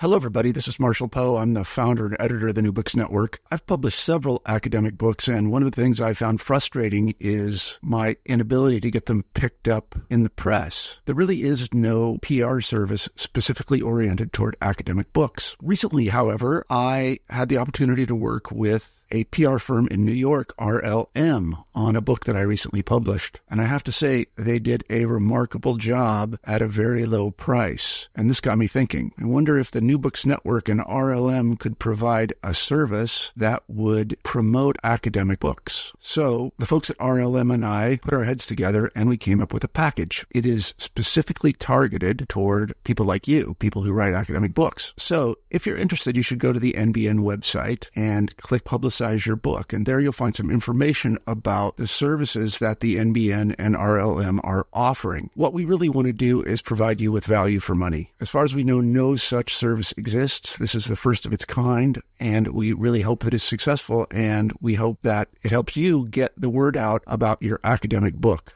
Hello, everybody. This is Marshall Poe. I'm the founder and editor of the New Books Network. I've published several academic books, and one of the things I found frustrating is my inability to get them picked up in the press. There really is no PR service specifically oriented toward academic books. Recently, however, I had the opportunity to work with a PR firm in New York, RLM, on a book that I recently published. And I have to say, they did a remarkable job at a very low price. And this got me thinking. I wonder if the New Books Network and RLM could provide a service that would promote academic books. So the folks at RLM and I put our heads together and we came up with a package. It is specifically targeted toward people like you, people who write academic books. So if you're interested, you should go to the NBN website and click Publicize Your Book. And there you'll find some information about the services that the NBN and RLM are offering. What we really want to do is provide you with value for money. As far as we know, no such service exists. This is the first of its kind, and we really hope that it's successful, and we hope that it helps you get the word out about your academic book.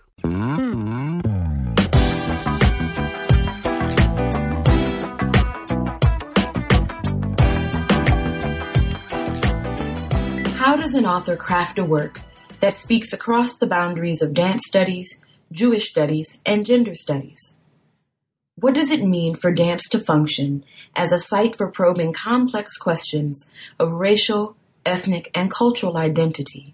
How does an author craft a work that speaks across the boundaries of dance studies, Jewish studies, and gender studies? What does it mean for dance to function as a site for probing complex questions of racial, ethnic, and cultural identity?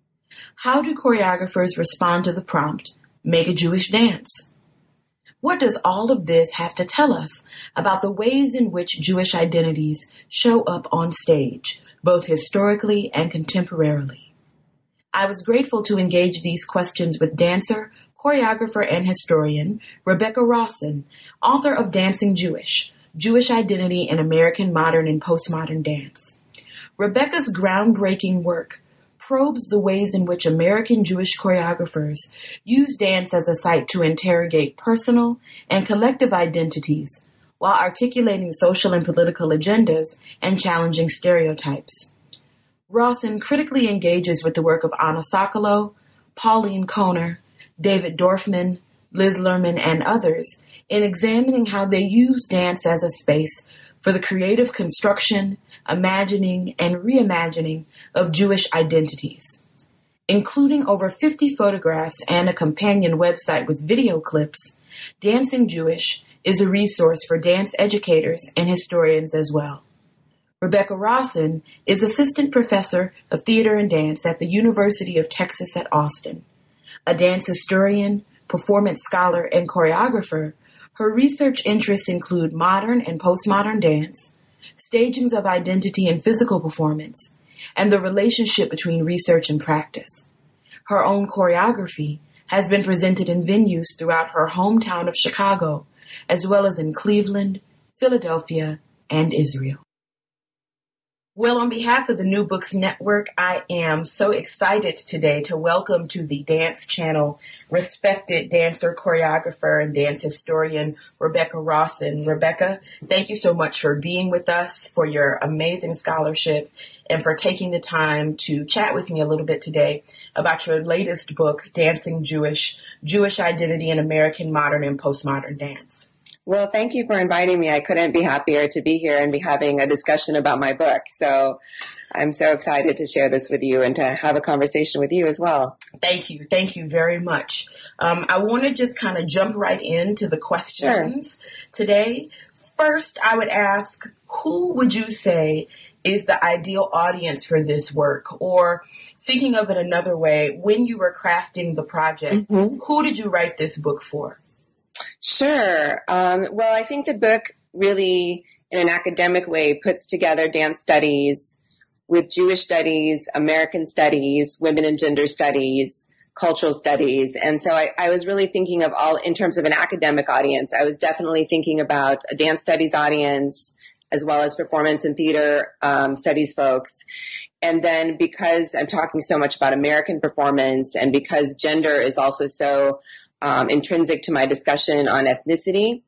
How do choreographers respond to the prompt, make a Jewish dance? What does all of this have to tell us about the ways in which Jewish identities show up on stage, both historically and contemporarily? I was grateful to engage these questions with dancer, choreographer, and historian Rebecca Rawson, author of Dancing Jewish, Jewish Identity in American Modern and Postmodern Dance. Rebecca's groundbreaking work probes the ways in which American Jewish choreographers use dance as a site to interrogate personal and collective identities while articulating social and political agendas and challenging stereotypes. Rawson critically engages with the work of Anna Sokolow, Pauline Kohner, David Dorfman, Liz Lerman, and others in examining how they use dance as a space for the creative construction, imagining, and reimagining of Jewish identities. Including over 50 photographs and a companion website with video clips, Dancing Jewish is a resource for dance educators and historians as well. Rebecca Rawson is Assistant Professor of Theater and Dance at the University of Texas at Austin. A dance historian, performance scholar, and choreographer, her research interests include modern and postmodern dance, stagings of identity and physical performance, and the relationship between research and practice. Her own choreography has been presented in venues throughout her hometown of Chicago, as well as in Cleveland, Philadelphia, and Israel. Well, on behalf of the New Books Network, I am so excited today to welcome to the Dance Channel respected dancer, choreographer, and dance historian, Rebecca Rawson. Rebecca, thank you so much for being with us, for your amazing scholarship, and for taking the time to chat with me a little bit today about your latest book, Dancing Jewish, Jewish Identity in American Modern and Postmodern Dance. Well, thank you for inviting me. I couldn't be happier to be here and be having a discussion about my book. So I'm so excited to share this with you and to have a conversation with you as well. Thank you. Thank you very much. I want to just kind of jump right into the questions today. First, I would ask, who would you say is the ideal audience for this work? Or thinking of it another way, when you were crafting the project, who did you write this book for? Sure. Well, I think the book really, in an academic way, puts together dance studies with Jewish studies, American studies, women and gender studies, cultural studies. And so I was really thinking of all, in terms of an academic audience, I was definitely thinking about a dance studies audience, as well as performance and theater studies folks. And then because I'm talking so much about American performance, and because gender is also so intrinsic to my discussion on ethnicity,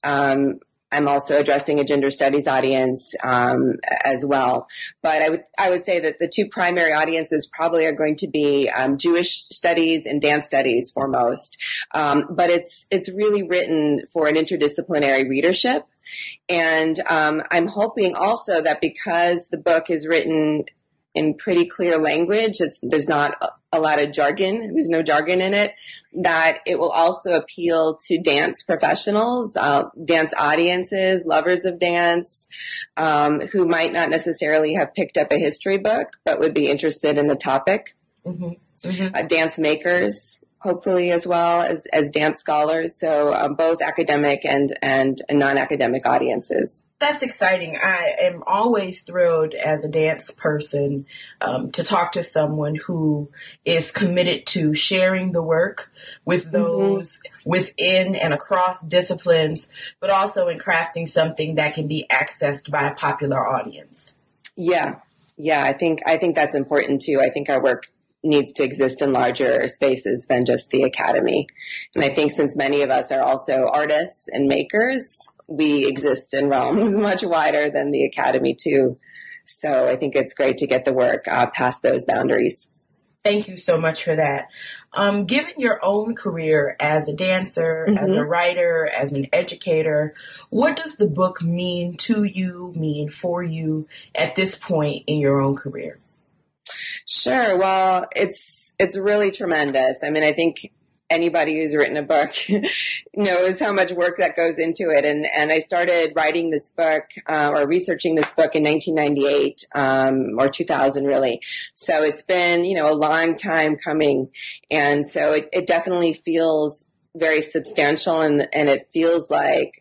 I'm also addressing a gender studies audience as well. But I would say that the two primary audiences probably are going to be Jewish studies and dance studies foremost. But it's really written for an interdisciplinary readership. And I'm hoping also that because the book is written in pretty clear language, there's not a lot of jargon, there's no jargon in it, that it will also appeal to dance professionals, dance audiences, lovers of dance, who might not necessarily have picked up a history book, but would be interested in the topic. Mm-hmm. Mm-hmm. Dance makers, hopefully, as well as dance scholars. So both academic and non-academic audiences. That's exciting. I am always thrilled as a dance person to talk to someone who is committed to sharing the work with those within and across disciplines, but also in crafting something that can be accessed by a popular audience. Yeah. I think that's important too. I think our work needs to exist in larger spaces than just the academy. And I think since many of us are also artists and makers, we exist in realms much wider than the academy too. So I think it's great to get the work past those boundaries. Thank you so much for that. Given your own career as a dancer, as a writer, as an educator, what does the book mean to you, mean for you at this point in your own career? Sure. Well, it's really tremendous. I mean, I think anybody who's written a book knows how much work that goes into it. And I started writing this book or researching this book in 1998 or 2000, really. So it's been, a long time coming. And so it definitely feels very substantial, and it feels like,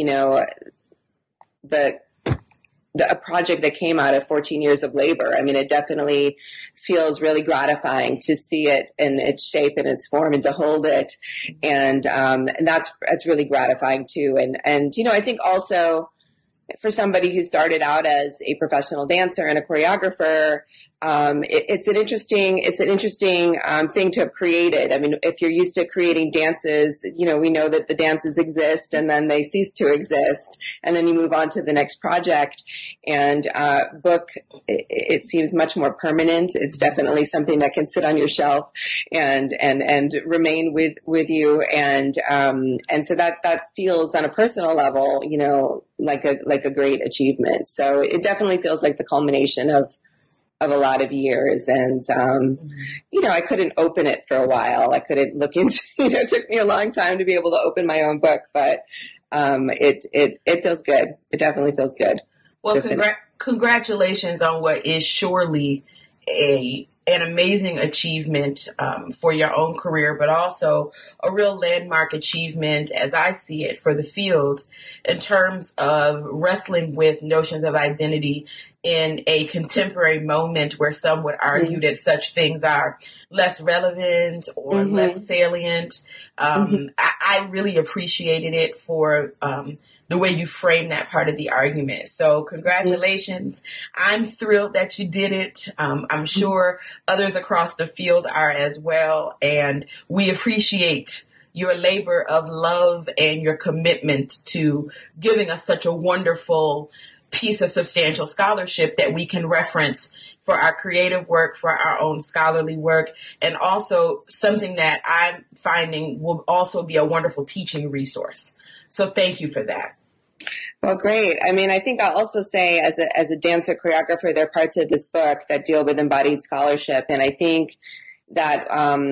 a project that came out of 14 years of labor. I mean, it definitely feels really gratifying to see it in its shape and its form and to hold it. And that's really gratifying too. And I think also for somebody who started out as a professional dancer and a choreographer, it's an interesting thing to have created. I mean, if you're used to creating dances, we know that the dances exist and then they cease to exist, and then you move on to the next project. And book, it seems much more permanent. It's definitely something that can sit on your shelf and remain with you. And so that feels on a personal level, like a great achievement. So it definitely feels like the culmination of a lot of years. And, I couldn't open it for a while. I couldn't look into, it took me a long time to be able to open my own book, but, it feels good. It definitely feels good. Well, congratulations on what is surely an amazing achievement for your own career, but also a real landmark achievement, as I see it, for the field in terms of wrestling with notions of identity in a contemporary moment where some would argue that such things are less relevant or less salient. I really appreciated it for the way you frame that part of the argument. So congratulations. I'm thrilled that you did it. I'm sure others across the field are as well. And we appreciate your labor of love and your commitment to giving us such a wonderful piece of substantial scholarship that we can reference for our creative work, for our own scholarly work, and also something that I'm finding will also be a wonderful teaching resource. So thank you for that. Well, great. I mean, I think I'll also say as a dancer choreographer, there are parts of this book that deal with embodied scholarship. And I think that,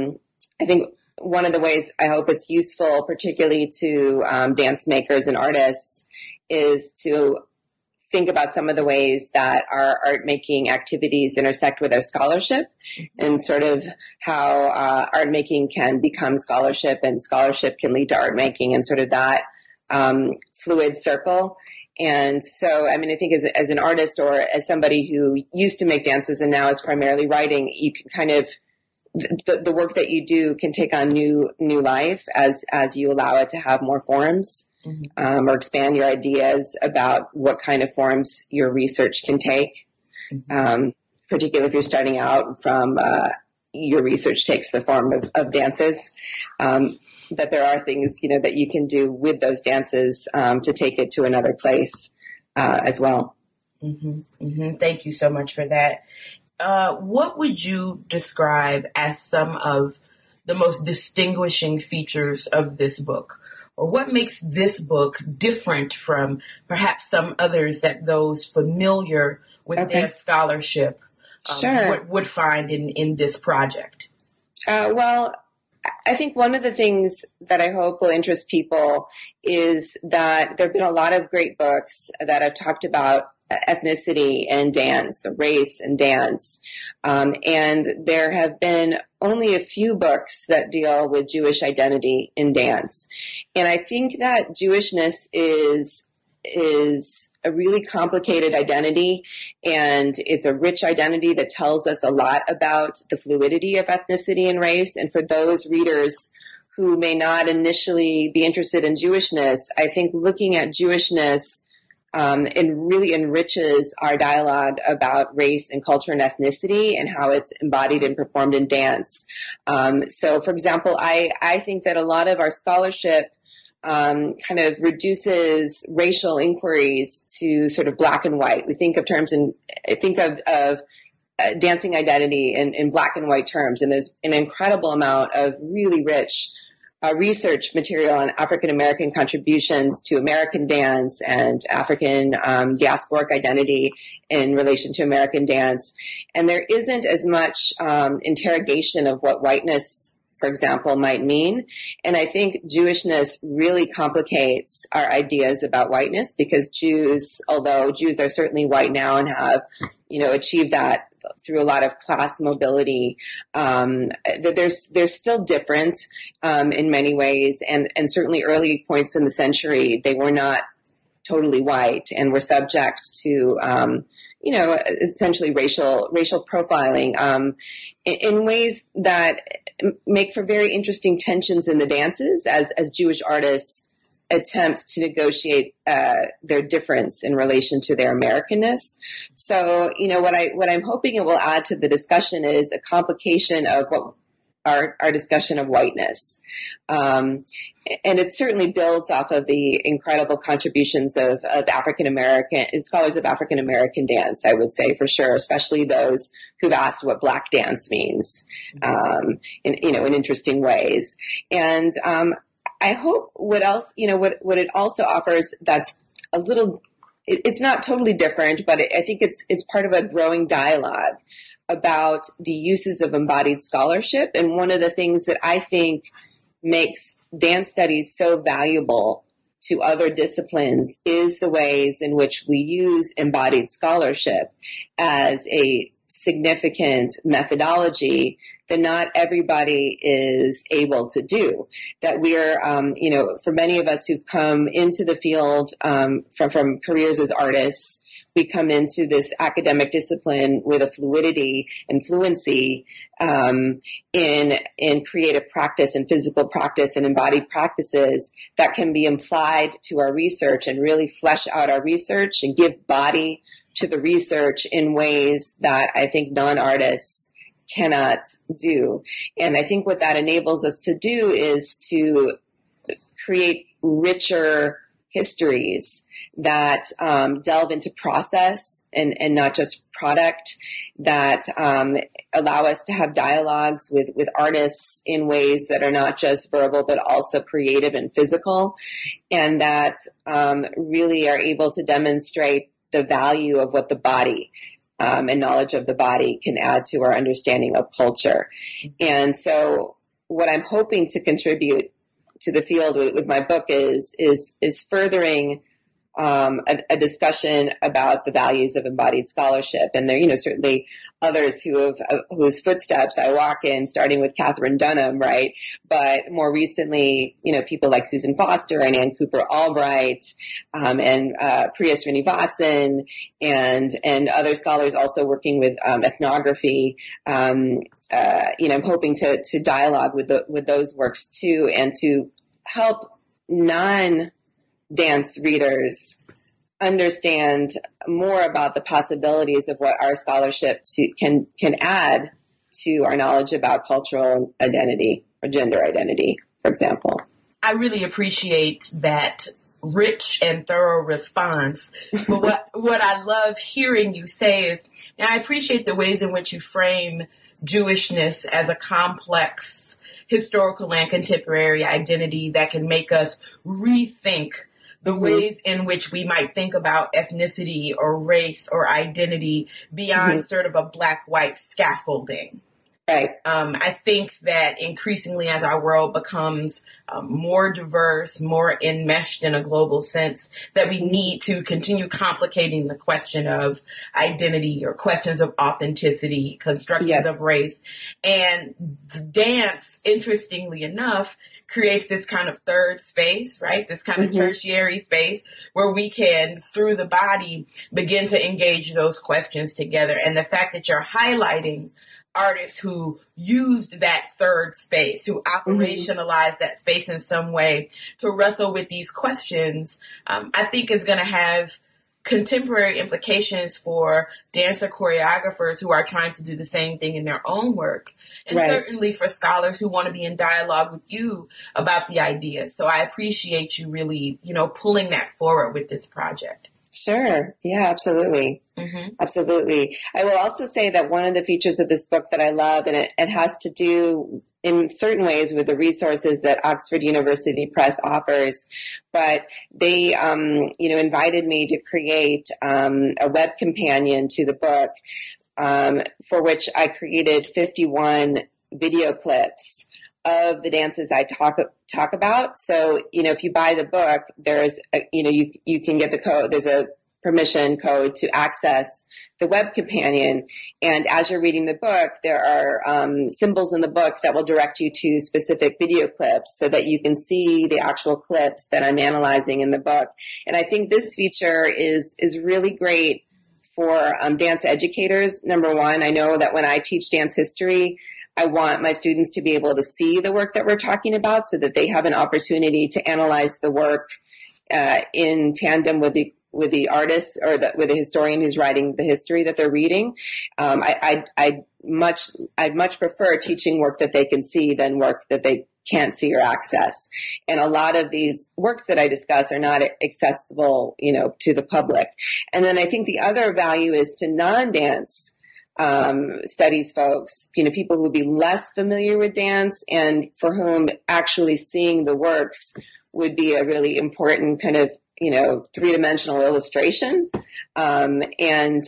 one of the ways I hope it's useful, particularly to dance makers and artists, is to think about some of the ways that our art making activities intersect with our scholarship, and sort of how art making can become scholarship and scholarship can lead to art making, and sort of that fluid circle. And so, I mean, I think as an artist or as somebody who used to make dances and now is primarily writing, you can kind of, the work that you do can take on new life as you allow it to have more forms, or expand your ideas about what kind of forms your research can take. Particularly if you're starting out from, your research takes the form of dances, that there are things, that you can do with those dances, to take it to another place, as well. Thank you so much for that. What would you describe as some of the most distinguishing features of this book? or what makes this book different from perhaps some others that those familiar with dance scholarship would find in this project? Well, I think one of the things that I hope will interest people is that there have been a lot of great books that have talked about ethnicity and dance, race and dance. And there have been only a few books that deal with Jewish identity in dance. And I think that Jewishness is a really complicated identity, and it's a rich identity that tells us a lot about the fluidity of ethnicity and race. And for those readers who may not initially be interested in Jewishness, I think looking at Jewishness it really enriches our dialogue about race and culture and ethnicity and how it's embodied and performed in dance. So, for example, I think that a lot of our scholarship kind of reduces racial inquiries to sort of black and white. We think of terms and think of dancing identity in black and white terms, and there's an incredible amount of really rich research material on African American contributions to American dance and African diasporic identity in relation to American dance. And there isn't as much interrogation of what whiteness, for example, might mean. And I think Jewishness really complicates our ideas about whiteness, because Jews, although Jews are certainly white now and have, achieved that through a lot of class mobility, they're still different in many ways, and certainly early points in the century they were not totally white and were subject to essentially racial profiling in ways that make for very interesting tensions in the dances as Jewish artists attempt to negotiate their difference in relation to their Americanness. So, what I'm hoping it will add to the discussion is a complication of what our discussion of whiteness. And it certainly builds off of the incredible contributions of African American scholars of African American dance, I would say, for sure, especially those who've asked what Black dance means in interesting ways. And I hope what it also offers that's a little, it's not totally different, but I think it's part of a growing dialogue about the uses of embodied scholarship. And one of the things that I think makes dance studies so valuable to other disciplines is the ways in which we use embodied scholarship as a significant methodology that not everybody is able to do. That we're, for many of us who've come into the field from careers as artists, we come into this academic discipline with a fluidity and fluency in creative practice and physical practice and embodied practices that can be applied to our research and really flesh out our research and give body to the research in ways that I think non-artists cannot do. And I think what that enables us to do is to create richer histories that delve into process and not just product, that allow us to have dialogues with artists in ways that are not just verbal, but also creative and physical, and that really are able to demonstrate the value of what the body and knowledge of the body can add to our understanding of culture. And so what I'm hoping to contribute to the field with my book is furthering a discussion about the values of embodied scholarship. And there, certainly others whose footsteps I walk in, starting with Catherine Dunham, right? But more recently, people like Susan Foster and Ann Cooper Albright, and Priya Srinivasan, and other scholars also working with ethnography. I'm hoping to dialogue with those works too, and to help non-dance readers understand more about the possibilities of what our scholarship can add to our knowledge about cultural identity or gender identity, for example. I really appreciate that rich and thorough response. But what I love hearing you say is, and I appreciate the ways in which you frame Jewishness as a complex historical and contemporary identity that can make us rethink the ways in which we might think about ethnicity or race or identity beyond sort of a black-white scaffolding. Right. I think that increasingly as our world becomes more diverse, more enmeshed in a global sense, that we need to continue complicating the question of identity or questions of authenticity, constructions of race. And dance, interestingly enough, creates this kind of third space, right? This kind of tertiary space where we can, through the body, begin to engage those questions together. And the fact that you're highlighting artists who used that third space, who operationalized that space in some way to wrestle with these questions, I think is going to have contemporary implications for dancer choreographers who are trying to do the same thing in their own work. And certainly for scholars who want to be in dialogue with you about the ideas. So I appreciate you really, pulling that forward with this project. Sure. Yeah, absolutely. Absolutely. I will also say that one of the features of this book that I love, and it has to do in certain ways with the resources that Oxford University Press offers, but they, invited me to create a web companion to the book, for which I created 51 video clips of the dances I talk about. So, if you buy the book, there's, you can get the code. There's a permission code to access the web companion. And as you're reading the book, there are symbols in the book that will direct you to specific video clips so that you can see the actual clips that I'm analyzing in the book. And I think this feature is really great for dance educators. Number one, I know that when I teach dance history, I want my students to be able to see the work that we're talking about so that they have an opportunity to analyze the work in tandem with the artist or with the historian who's writing the history that they're reading. I'd much prefer teaching work that they can see than work that they can't see or access. And a lot of these works that I discuss are not accessible, to the public. And then I think the other value is to non-dance studies folks, people who would be less familiar with dance and for whom actually seeing the works would be a really important kind of, three-dimensional illustration. And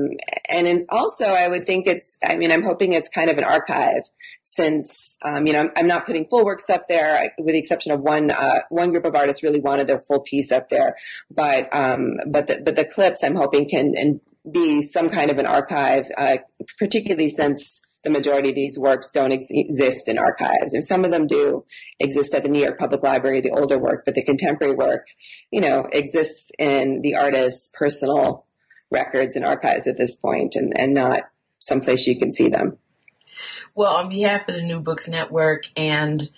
also I would think I'm hoping it's kind of an archive since, I'm not putting full works up there with the exception of one group of artists really wanted their full piece up there. But the clips I'm hoping can be some kind of an archive, particularly since the majority of these works don't exist in archives. And some of them do exist at the New York Public Library, the older work, but the contemporary work, exists in the artist's personal records and archives at this point and not someplace you can see them. Well, on behalf of the New Books Network and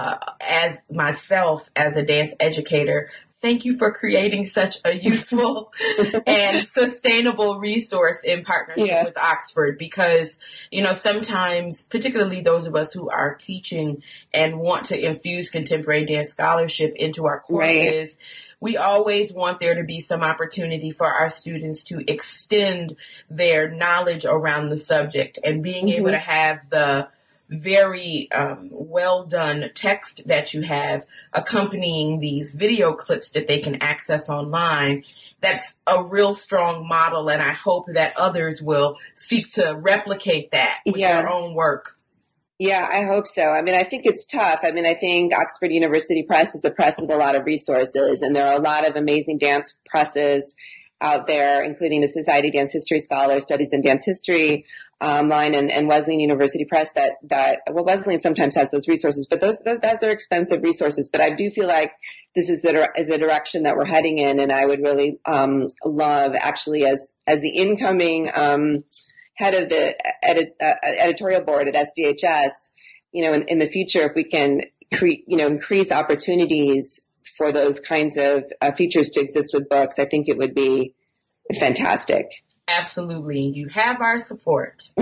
as myself as a dance educator, thank you for creating such a useful and sustainable resource in partnership with Oxford because, sometimes, particularly those of us who are teaching and want to infuse contemporary dance scholarship into our courses, we always want there to be some opportunity for our students to extend their knowledge around the subject and being able to have the very well done text that you have accompanying these video clips that they can access online. That's a real strong model, and I hope that others will seek to replicate that with their own work. Yeah, I hope so. I think it's tough. I think Oxford University Press is a press with a lot of resources, and there are a lot of amazing dance presses out there, including the Society of Dance History Scholars, Studies in Dance History line, and Wesleyan University Press. Wesleyan sometimes has those resources, but those are expensive resources. But I do feel like this is a direction that we're heading in, and I would really love, actually, as the incoming head of the editorial board at SDHS, in the future, if we can increase opportunities for those kinds of features to exist with books, I think it would be fantastic. Absolutely. You have our support.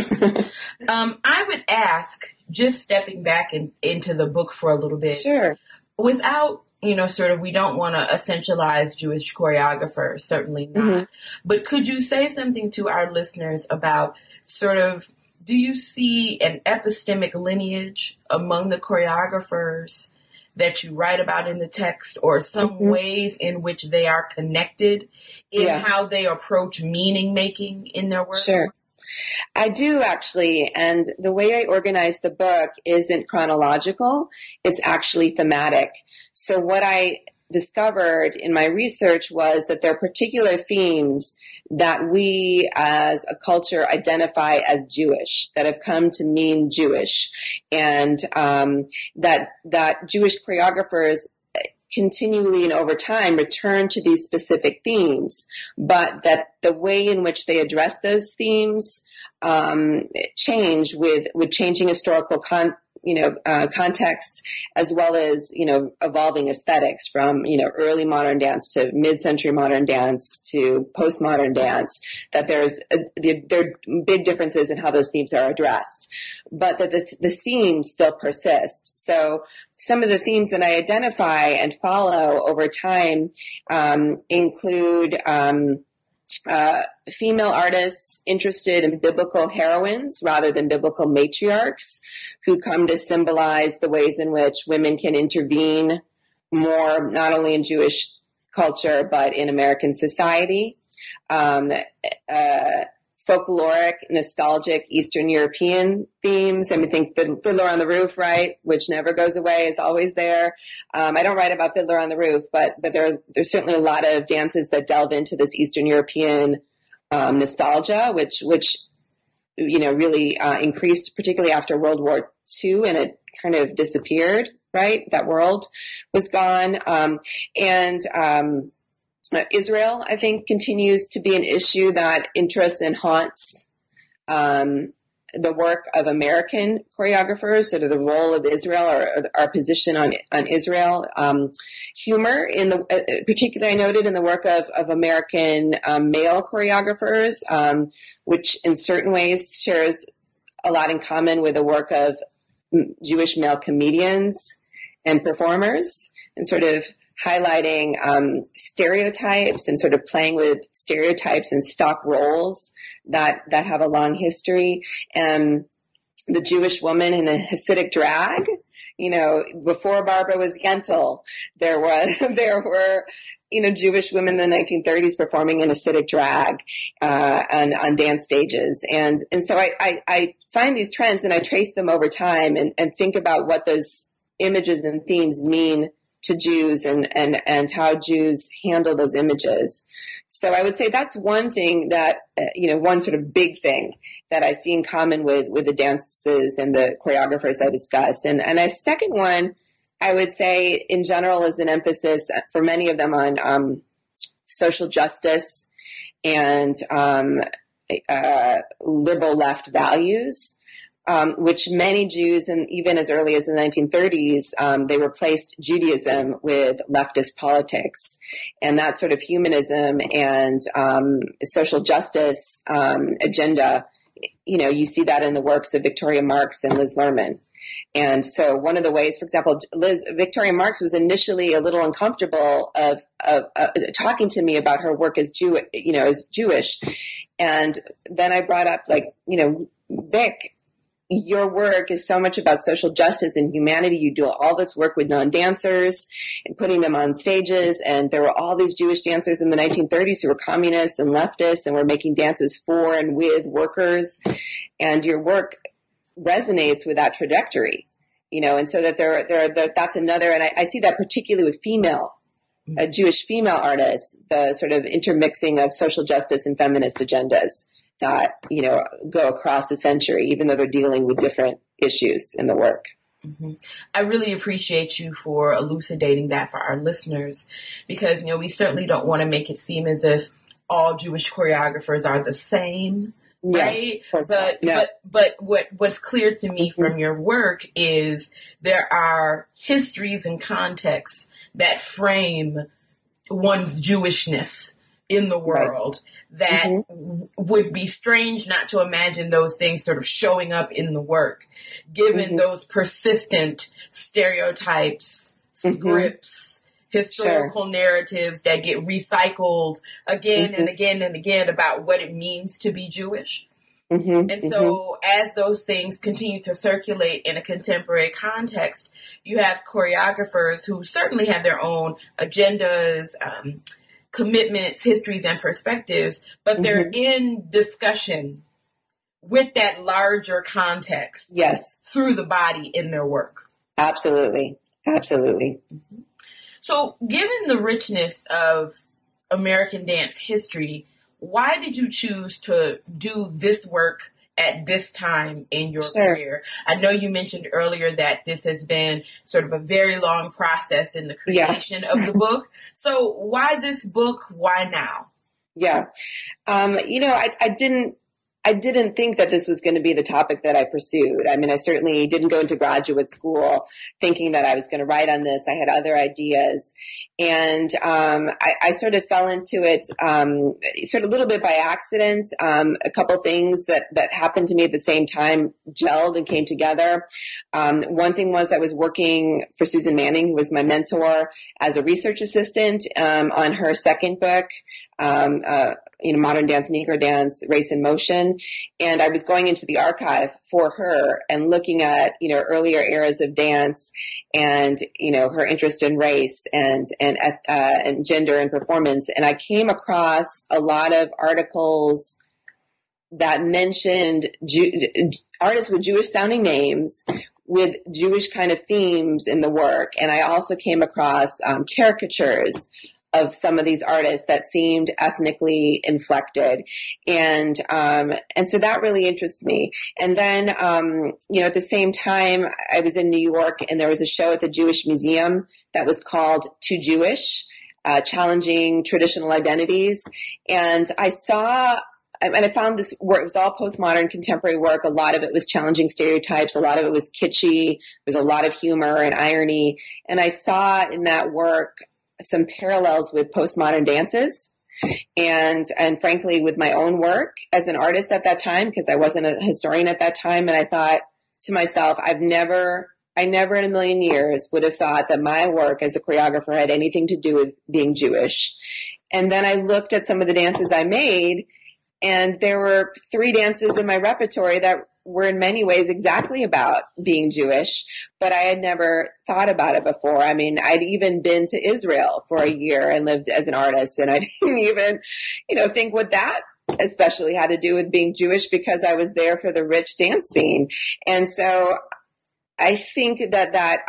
I would ask, just stepping back into the book for a little bit. Sure. Without, we don't want to essentialize Jewish choreographers, certainly not. But could you say something to our listeners about sort of do you see an epistemic lineage among the choreographers that you write about in the text, or some ways in which they are connected in how they approach meaning making in their work? Sure. I do actually, and the way I organize the book isn't chronological, it's actually thematic. So what I discovered in my research was that there are particular themes that we as a culture identify as Jewish, that have come to mean Jewish, and that Jewish choreographers continually and over time return to these specific themes, but that the way in which they address those themes change with changing historical contexts, as well as, evolving aesthetics from, early modern dance to mid-century modern dance to postmodern dance, that there are big differences in how those themes are addressed, but that the themes still persist. So some of the themes that I identify and follow over time include female artists interested in biblical heroines rather than biblical matriarchs, who come to symbolize the ways in which women can intervene more, not only in Jewish culture, but in American society. Folkloric, nostalgic Eastern European themes. I mean, think Fiddler on the Roof, right? Which never goes away, is always there. I don't write about Fiddler on the Roof, but there's certainly a lot of dances that delve into this Eastern European nostalgia, which really increased, particularly after World War II, and it kind of disappeared, right? That world was gone. Israel, I think, continues to be an issue that interests and haunts the work of American choreographers, sort of the role of Israel, or our position on Israel. Humor, particularly I noted in the work of American male choreographers, which in certain ways shares a lot in common with the work of Jewish male comedians and performers, and sort of highlighting stereotypes and sort of playing with stereotypes and stock roles that have a long history. And the Jewish woman in a Hasidic drag, before Barbara was Yentl, there were Jewish women in the 1930s performing in Hasidic drag on dance stages. And so I find these trends and I trace them over time and think about what those images and themes mean to Jews and how Jews handle those images. So I would say that's one thing that, one sort of big thing that I see in common with the dances and the choreographers I discussed. And a second one, I would say in general, is an emphasis for many of them on social justice and liberal left values. Which many Jews, and even as early as the 1930s, they replaced Judaism with leftist politics. And that sort of humanism and social justice agenda, you see that in the works of Victoria Marx and Liz Lerman. And so one of the ways, for example, Victoria Marx was initially a little uncomfortable of talking to me about her work as Jewish. And then I brought up, Vic, your work is so much about social justice and humanity. You do all this work with non-dancers and putting them on stages. And there were all these Jewish dancers in the 1930s who were communists and leftists and were making dances for and with workers. And your work resonates with that trajectory, and so that that's another, and I see that particularly with Jewish female artists, the sort of intermixing of social justice and feminist agendas that, go across the century, even though they're dealing with different issues in the work. Mm-hmm. I really appreciate you for elucidating that for our listeners, because, we certainly don't want to make it seem as if all Jewish choreographers are the same, right? But what's clear to me from your work is there are histories and contexts that frame one's Jewishness in the world, that would be strange not to imagine those things sort of showing up in the work, given those persistent stereotypes, scripts, historical narratives that get recycled again and again and again about what it means to be Jewish. And so as those things continue to circulate in a contemporary context, you have choreographers who certainly have their own agendas, commitments, histories, and perspectives, but they're in discussion with that larger context. Yes. Through the body in their work. Absolutely. Absolutely. So given the richness of American dance history, why did you choose to do this work at this time in your career? I know you mentioned earlier that this has been sort of a very long process in the creation of the book. So why this book? Why now? Yeah. I didn't think that this was going to be the topic that I pursued. I mean, I certainly didn't go into graduate school thinking that I was going to write on this. I had other ideas. And I sort of fell into it sort of a little bit by accident. A couple things that happened to me at the same time gelled and came together. One thing was I was working for Susan Manning, who was my mentor, as a research assistant on her second book, Modern Dance, Negro Dance, Race in Motion. And I was going into the archive for her and looking at, earlier eras of dance and, her interest in race and gender and performance. And I came across a lot of articles that mentioned artists with Jewish sounding names with Jewish kind of themes in the work. And I also came across caricatures of some of these artists that seemed ethnically inflected. And so that really interested me. And then, at the same time, I was in New York and there was a show at the Jewish Museum that was called Too Jewish, Challenging Traditional Identities. And I found this work, it was all postmodern contemporary work. A lot of it was challenging stereotypes. A lot of it was kitschy. There's a lot of humor and irony. And I saw in that work some parallels with postmodern dances and frankly with my own work as an artist at that time, because I wasn't a historian at that time. And I thought to myself, I never in a million years would have thought that my work as a choreographer had anything to do with being Jewish. And then I looked at some of the dances I made, and there were 3 dances in my repertory that were in many ways exactly about being Jewish, but I had never thought about it before. I mean, I'd even been to Israel for a year and lived as an artist, and I didn't even, think what that especially had to do with being Jewish, because I was there for the rich dance scene. And so I think that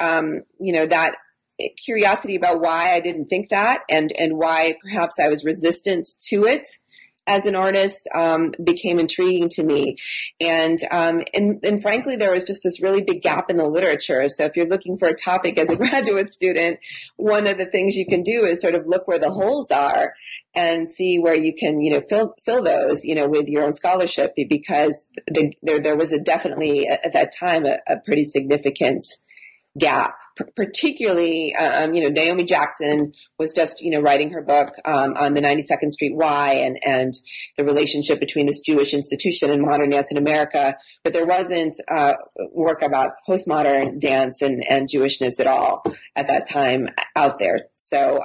curiosity about why I didn't think that and why perhaps I was resistant to it as an artist became intriguing to me. And frankly, there was just this really big gap in the literature. So if you're looking for a topic as a graduate student, one of the things you can do is sort of look where the holes are and see where you can, fill those, with your own scholarship, because there was definitely at that time a pretty significant gap. Particularly, Naomi Jackson was just, writing her book on the 92nd Street Y and the relationship between this Jewish institution and modern dance in America. But there wasn't work about postmodern dance and Jewishness at all at that time out there. So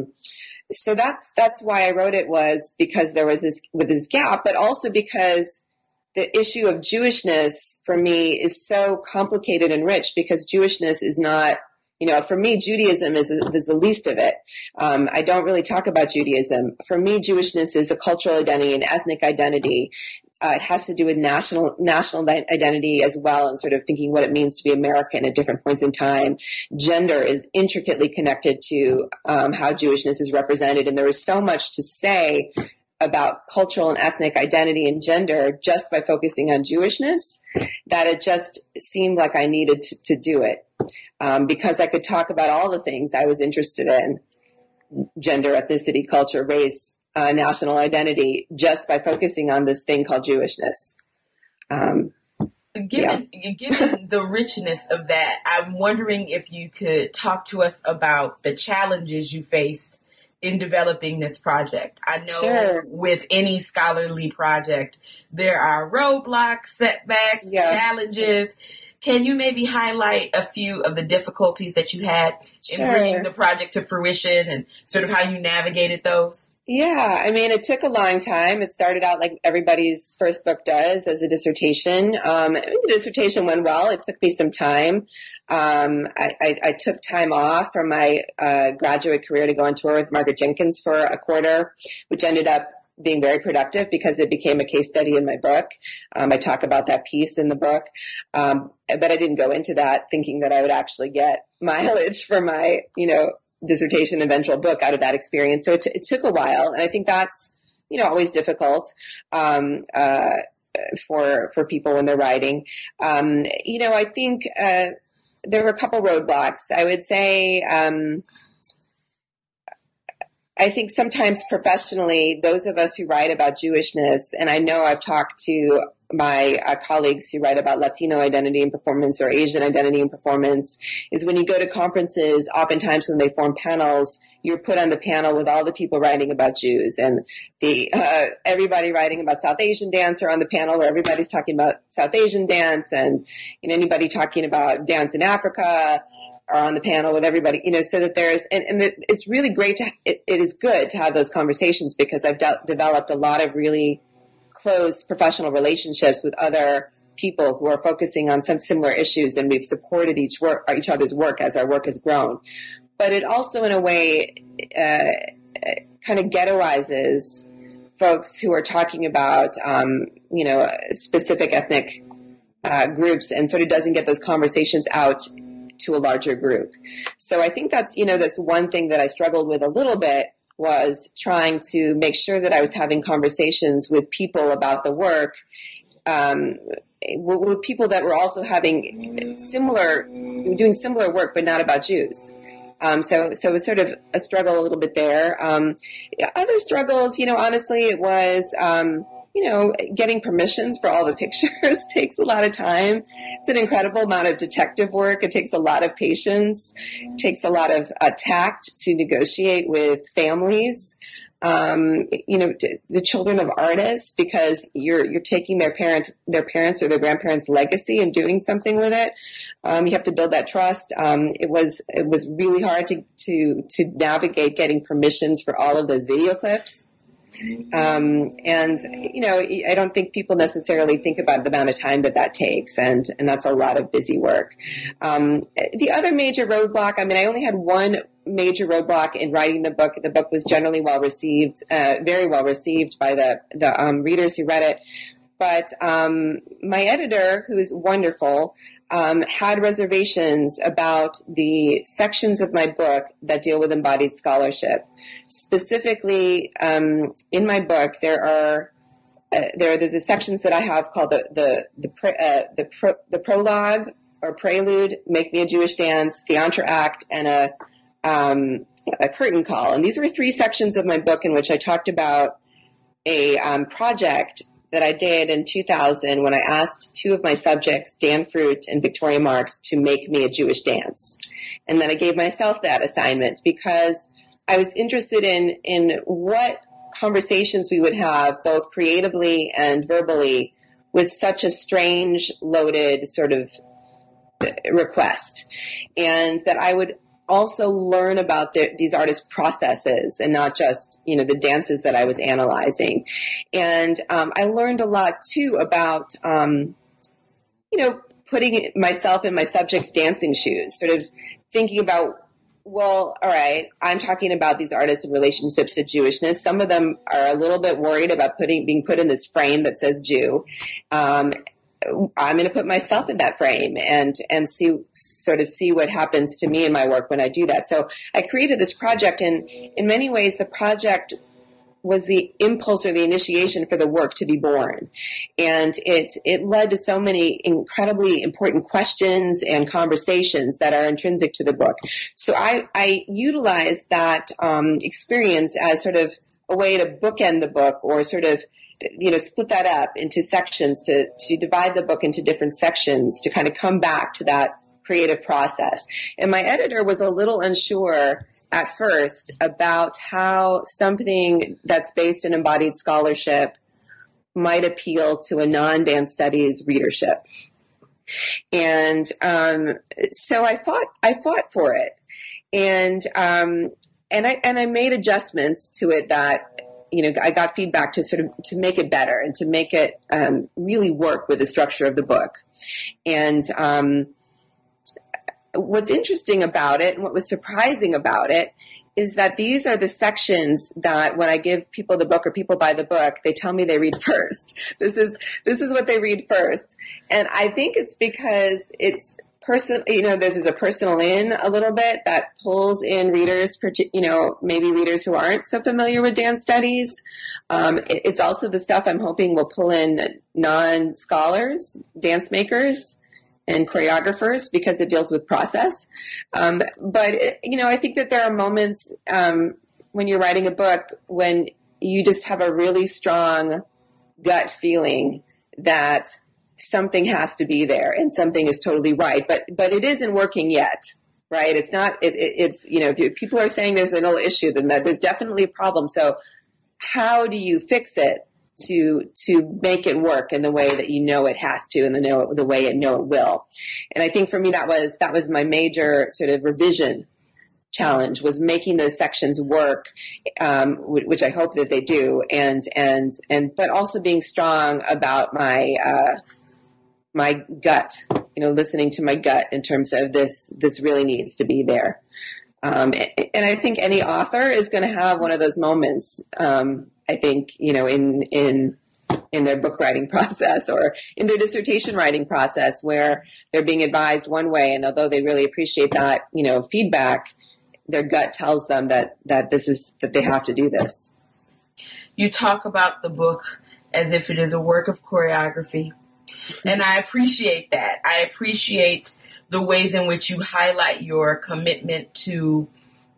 that's why I wrote it, was because there was this gap, but also because the issue of Jewishness for me is so complicated and rich, because Jewishness is not, for me, Judaism is the least of it. I don't really talk about Judaism. For me, Jewishness is a cultural identity, an ethnic identity. It has to do with national identity as well, and sort of thinking what it means to be American at different points in time. Gender is intricately connected to how Jewishness is represented, and there is so much to say about cultural and ethnic identity and gender just by focusing on Jewishness, that it just seemed like I needed to do it, because I could talk about all the things I was interested in: gender, ethnicity, culture, race, national identity, just by focusing on this thing called Jewishness. Given the richness of that, I'm wondering if you could talk to us about the challenges you faced in developing this project. I know with any scholarly project, there are roadblocks, setbacks, challenges. Can you maybe highlight a few of the difficulties that you had in bringing the project to fruition and sort of how you navigated those? Yeah, I mean, it took a long time. It started out like everybody's first book does, as a dissertation. The dissertation went well. It took me some time. I took time off from my graduate career to go on tour with Margaret Jenkins for a quarter, which ended up being very productive because it became a case study in my book. I talk about that piece in the book, but I didn't go into that thinking that I would actually get mileage for my, dissertation eventual book out of that experience. So it took a while, and I think that's always difficult for people when they're writing. I think there were a couple roadblocks. I would say I think sometimes professionally, those of us who write about Jewishness, and I know I've talked to my colleagues who write about Latino identity and performance or Asian identity and performance, is when you go to conferences, oftentimes when they form panels, you're put on the panel with all the people writing about Jews, and the everybody writing about South Asian dance are on the panel where everybody's talking about South Asian dance, and anybody talking about dance in Africa are on the panel with everybody, so that there's, and it's really great it is good to have those conversations, because I've developed a lot of really close professional relationships with other people who are focusing on some similar issues, and we've supported each other's work as our work has grown. But it also, in a way, kind of ghettoizes folks who are talking about, specific ethnic groups, and sort of doesn't get those conversations out to a larger group. So I think that's one thing that I struggled with a little bit, was trying to make sure that I was having conversations with people about the work, with people that were also doing similar work, but not about Jews. So it was sort of a struggle a little bit there. Other struggles, honestly, it was, getting permissions for all the pictures takes a lot of time. It's an incredible amount of detective work. It takes a lot of patience. It takes a lot of tact to negotiate with families, the children of artists, because you're taking their parents or their grandparents' legacy and doing something with it. You have to build that trust. It was really hard to navigate getting permissions for all of those video clips. I don't think people necessarily think about the amount of time that takes, and that's a lot of busy work. The other major roadblock, I only had one major roadblock in writing the book. The book was generally well received, very well received by the readers who read it. But my editor, who is wonderful, had reservations about the sections of my book that deal with embodied scholarship. Specifically, in my book, there's a sections that I have called the prologue or prelude, Make Me a Jewish Dance, the entr'acte, and a curtain call. And these were three sections of my book in which I talked about a project that I did in 2000 when I asked two of my subjects, Dan Fruit and Victoria Marks, to make me a Jewish dance. And then I gave myself that assignment because I was interested in what conversations we would have, both creatively and verbally, with such a strange, loaded sort of request. And that I would also learn about these artists' processes and not just, the dances that I was analyzing. And I learned a lot, too, about, putting myself in my subject's dancing shoes, sort of thinking about, well, all right, I'm talking about these artists and relationships to Jewishness. Some of them are a little bit worried about being put in this frame that says Jew. I'm going to put myself in that frame and see what happens to me in my work when I do that. So I created this project, and in many ways, the project was the impulse or the initiation for the work to be born. And it led to so many incredibly important questions and conversations that are intrinsic to the book. So I utilized that experience as sort of a way to bookend the book, or sort of split that up into sections, to divide the book into different sections, to kind of come back to that creative process. And my editor was a little unsure at first about how something that's based in embodied scholarship might appeal to a non-dance studies readership. And so I fought for it. And I made adjustments to it that, I got feedback to to make it better and to make it really work with the structure of the book. And what's interesting about it and what was surprising about it is that these are the sections that when I give people the book or people buy the book, they tell me they read first. This is what they read first. And I think it's because it's there's a personal in a little bit that pulls in readers, maybe readers who aren't so familiar with dance studies. It's also the stuff I'm hoping will pull in non-scholars, dance makers, and choreographers because it deals with process. But I think that there are moments when you're writing a book when you just have a really strong gut feeling that something has to be there and something is totally right, but it isn't working yet, right? It's not, if people are saying there's a little issue, then there's definitely a problem. So how do you fix it to make it work in the way that it has to and the way it will? And I think for me, that was my major sort of revision challenge, was making those sections work, which I hope that they do. But also being strong about my gut, listening to my gut in terms of this really needs to be there. And I think any author is going to have one of those moments, I think, in their book writing process or in their dissertation writing process where they're being advised one way. And although they really appreciate that, feedback, their gut tells them that they have to do this. You talk about the book as if it is a work of choreography. And I appreciate that. I appreciate the ways in which you highlight your commitment to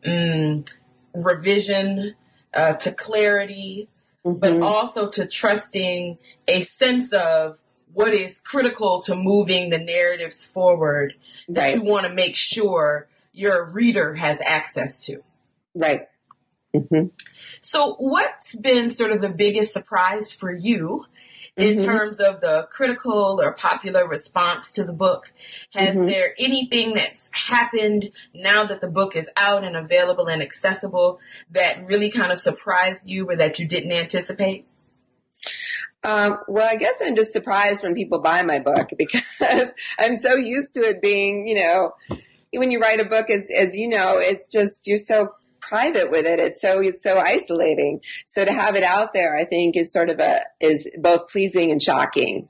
revision, to clarity, but also to trusting a sense of what is critical to moving the narratives forward that you want to make sure your reader has access to. Right. Mm-hmm. So what's been sort of the biggest surprise for you in terms of the critical or popular response to the book? Has there anything that's happened now that the book is out and available and accessible that really kind of surprised you or that you didn't anticipate? Well, I guess I'm just surprised when people buy my book because I'm so used to it being, when you write a book, as it's just, you're so private with it. It's so isolating. So to have it out there, I think is is both pleasing and shocking.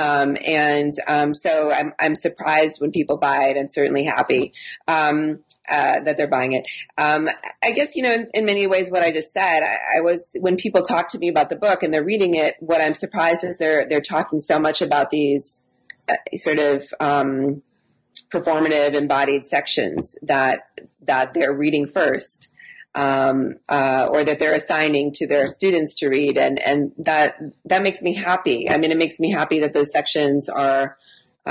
So I'm surprised when people buy it and certainly happy, that they're buying it. I guess, in many ways what I just said, when people talk to me about the book and they're reading it, what I'm surprised is they're talking so much about these performative embodied sections that they're reading first, or that they're assigning to their students to read. And that makes me happy. I mean, it makes me happy that those sections are,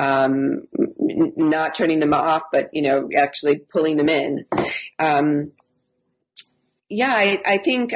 not turning them off, but, actually pulling them in. I think,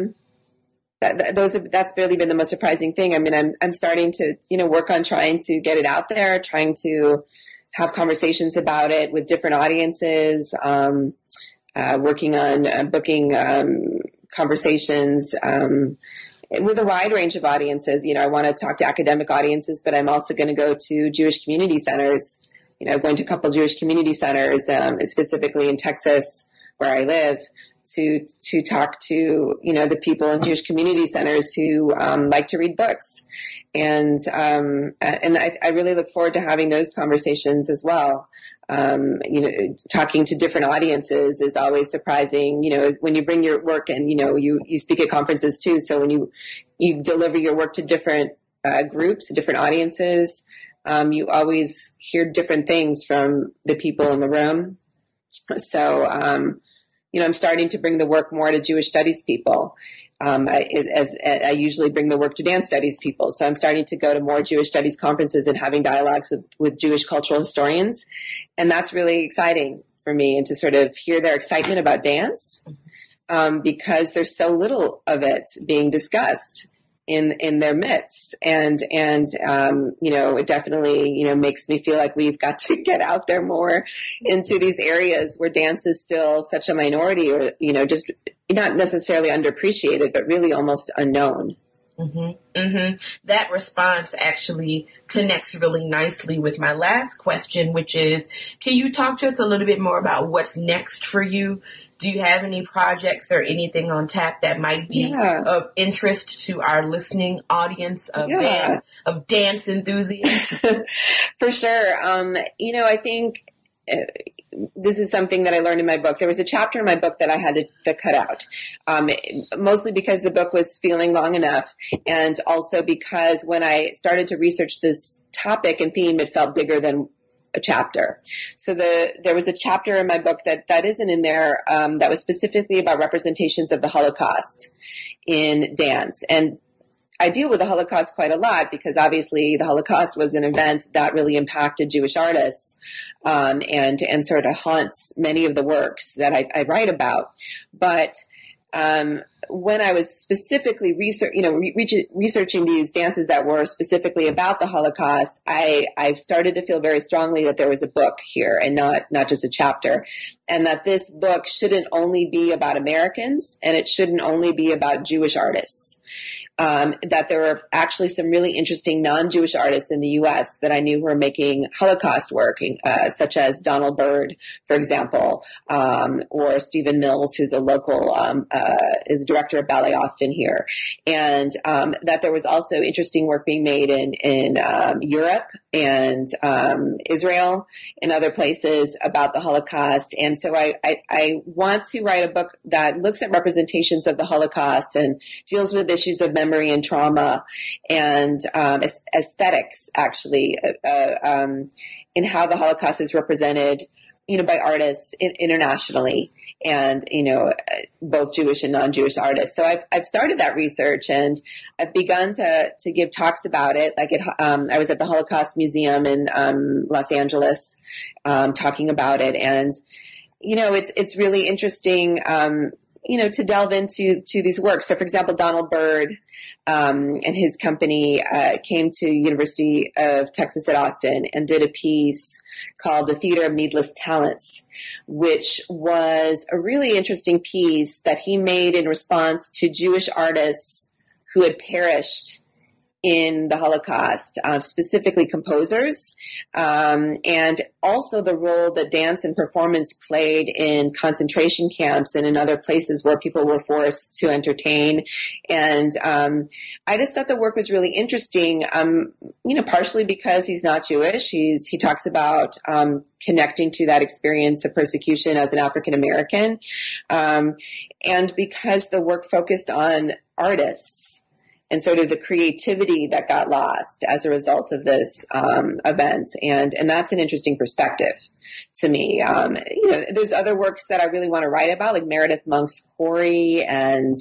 that's really been the most surprising thing. I mean, I'm starting to, work on trying to get it out there, trying to have conversations about it with different audiences, working on booking conversations with a wide range of audiences. I want to talk to academic audiences, but I'm also going to go to Jewish community centers. Going to a couple Jewish community centers, specifically in Texas, where I live, to talk to the people in Jewish community centers who like to read books, and I really look forward to having those conversations as well. Talking to different audiences is always surprising. When you bring your work and you speak at conferences too. So when you deliver your work to different groups, different audiences, you always hear different things from the people in the room. So I'm starting to bring the work more to Jewish studies people. I usually bring the work to dance studies people. So I'm starting to go to more Jewish studies conferences and having dialogues with Jewish cultural historians. And that's really exciting for me, and to sort of hear their excitement about dance, because there's so little of it being discussed in their midst. And it definitely, makes me feel like we've got to get out there more into these areas where dance is still such a minority, or, just not necessarily underappreciated, but really almost unknown. Mm-hmm. Mm-hmm. That response actually connects really nicely with my last question, which is, can you talk to us a little bit more about what's next for you? Do you have any projects or anything on tap that might be of interest to our listening audience of dance enthusiasts? For sure. I think this is something that I learned in my book. There was a chapter in my book that I had to cut out, mostly because the book was feeling long enough, and also because when I started to research this topic and theme, it felt bigger than a chapter. So there was a chapter in my book that isn't in there that was specifically about representations of the Holocaust in dance. And I deal with the Holocaust quite a lot because obviously the Holocaust was an event that really impacted Jewish artists and sort of haunts many of the works that I write about. But when I was specifically researching these dances that were specifically about the Holocaust, I started to feel very strongly that there was a book here and not just a chapter, and that this book shouldn't only be about Americans and it shouldn't only be about Jewish artists. That there were actually some really interesting non-Jewish artists in the U.S. that I knew were making Holocaust work, such as Donald Byrd, for example, or Stephen Mills, who's a local the director of Ballet Austin here, and that there was also interesting work being made in Europe and Israel and other places about the Holocaust. And so I want to write a book that looks at representations of the Holocaust and deals with issues of memory and trauma and aesthetics, actually, in how the Holocaust is represented, by artists internationally, and both Jewish and non-Jewish artists. So I've started that research, and I've begun to give talks about it. Like I was at the Holocaust Museum in Los Angeles talking about it, and it's really interesting. To delve into these works. So, for example, Donald Byrd and his company came to University of Texas at Austin and did a piece called The Theater of Needless Talents, which was a really interesting piece that he made in response to Jewish artists who had perished in the Holocaust, specifically composers, and also the role that dance and performance played in concentration camps and in other places where people were forced to entertain. And I just thought the work was really interesting, partially because he's not Jewish. He talks about connecting to that experience of persecution as an African American, and because the work focused on artists and sort of the creativity that got lost as a result of this event. And that's an interesting perspective to me. There's other works that I really want to write about, like Meredith Monk's Quarry and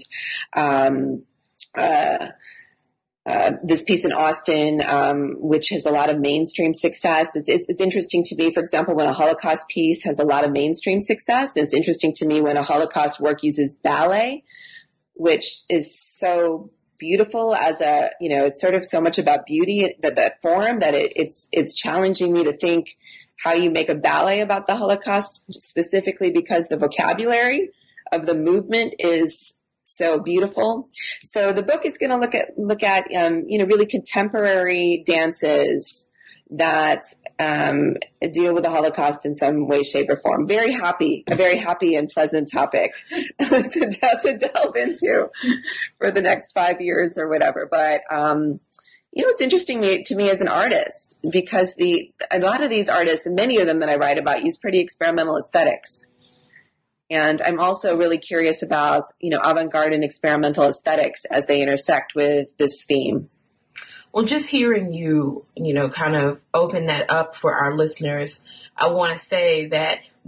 this piece in Austin, which has a lot of mainstream success. It's interesting to me, for example, when a Holocaust piece has a lot of mainstream success. And it's interesting to me when a Holocaust work uses ballet, which is so beautiful as it's sort of so much about beauty, the form, that it's challenging me to think how you make a ballet about the Holocaust, specifically because the vocabulary of the movement is so beautiful. So the book is going to look at really contemporary dances that deal with the Holocaust in some way, shape, or form. A very happy and pleasant topic to delve into for the next 5 years or whatever. But it's interesting to me as an artist, because a lot of these artists, and many of them that I write about, use pretty experimental aesthetics. And I'm also really curious about avant-garde and experimental aesthetics as they intersect with this theme. Well, just hearing you, kind of open that up for our listeners, I want to say that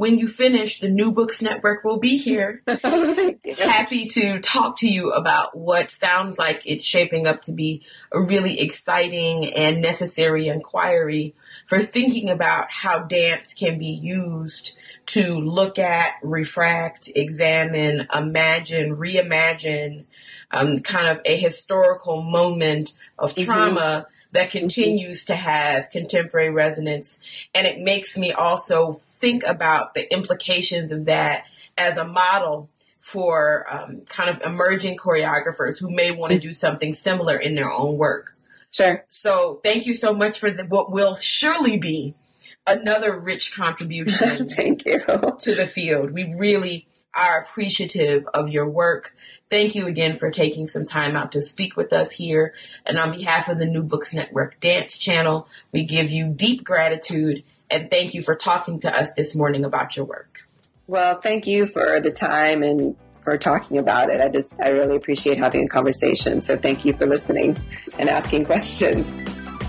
when you finish, the New Books Network will be here. Happy to talk to you about what sounds like it's shaping up to be a really exciting and necessary inquiry for thinking about how dance can be used to look at, refract, examine, imagine, reimagine, kind of a historical moment of trauma that continues to have contemporary resonance. And it makes me also think about the implications of that as a model for kind of emerging choreographers who may want to do something similar in their own work. Sure. So thank you so much for what will surely be another rich contribution Thank you. to the field. We really are appreciative of your work. Thank you again for taking some time out to speak with us here. And on behalf of the New Books Network Dance Channel, we give you deep gratitude and thank you for talking to us this morning about your work. Well, thank you for the time and for talking about it. I really appreciate having a conversation. So thank you for listening and asking questions.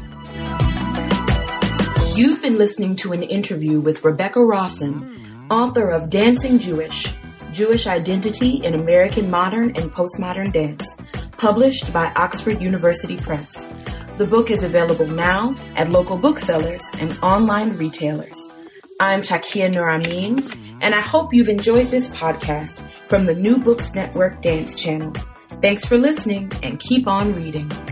You've been listening to an interview with Rebecca Rawson, author of Dancing Jewish, Jewish Identity in American Modern and Postmodern Dance, published by Oxford University Press. The book is available now at local booksellers and online retailers. I'm Takia Nur-Amin, and I hope you've enjoyed this podcast from the New Books Network Dance Channel. Thanks for listening and keep on reading.